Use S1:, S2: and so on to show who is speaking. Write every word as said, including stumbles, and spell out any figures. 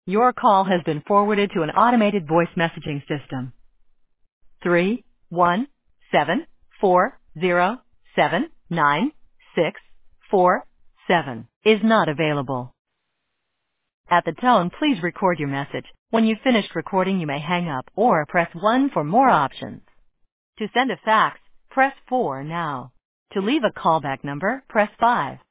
S1: Your call has been forwarded to an automated voice messaging system. Three one seven four zero seven nine six four seven is not available. At the tone, please record your message. When you've finished recording, you may hang up or press one for more options. To send a fax, press four now. To leave a callback number, press five.